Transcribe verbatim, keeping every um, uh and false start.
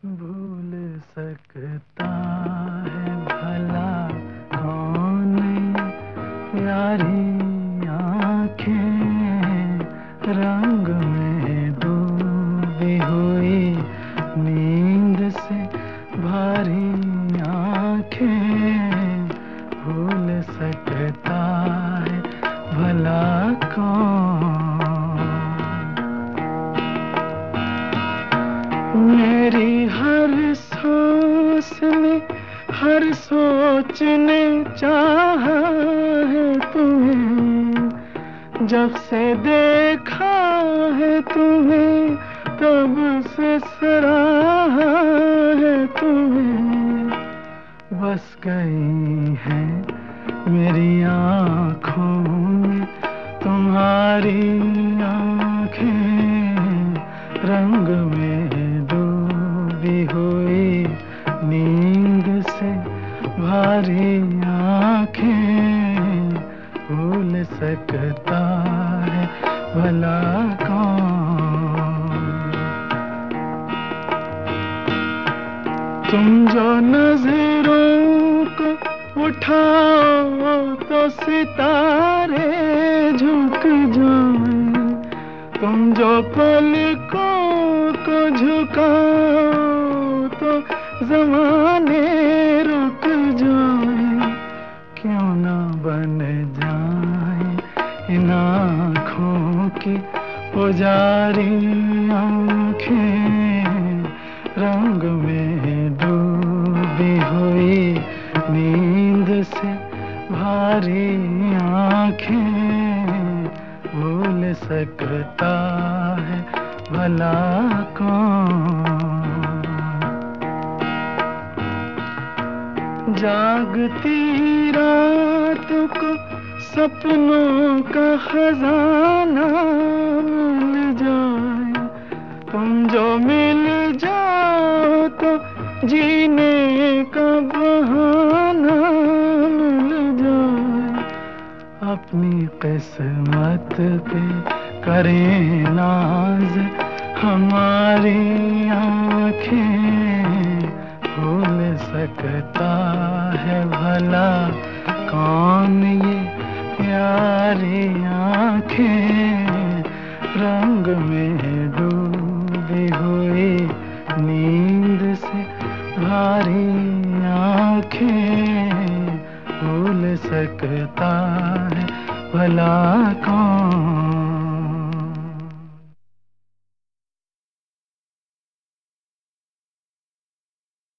भूल सकता है भला कौन प्यारी आँखें रंग में डूबी हुई नींद से भारी आँखें भूल सकता है भला कौन। मेरी हर सांस ने हर सोच ने चाहा है तुम्हें, जब से देखा है तुम्हें तब से सराहा है तुम्हें। बस गई है मेरी आँखों में तुम्हारी आँखें रंग में डूबी हुई नींद से भारी आँखें भूल सकता है भला कौन। तुम जो नजरों को उठाओ तो सितारे झुक जाएं, तुम जो पलकों को झुकाओ तो ज़माने रुक जाएं। क्यों ना बन जाएं इन आँखों की पुजारी आँखें रंग में डूबी हुई नींद से भारी आँखें भूल सकता है भला कौन। जागती रात को सपनों का खजाना मिल जाए, तुम जो मिल जाओ तो जीने का बहाना मिल जाए। अपनी किस्मत पे करें नाज हमारी आँखें भूल सकता है भला कौन ये प्यारी आँखें रंग में डूबी हुई नींद से भारी आँखें भूल सकता है भला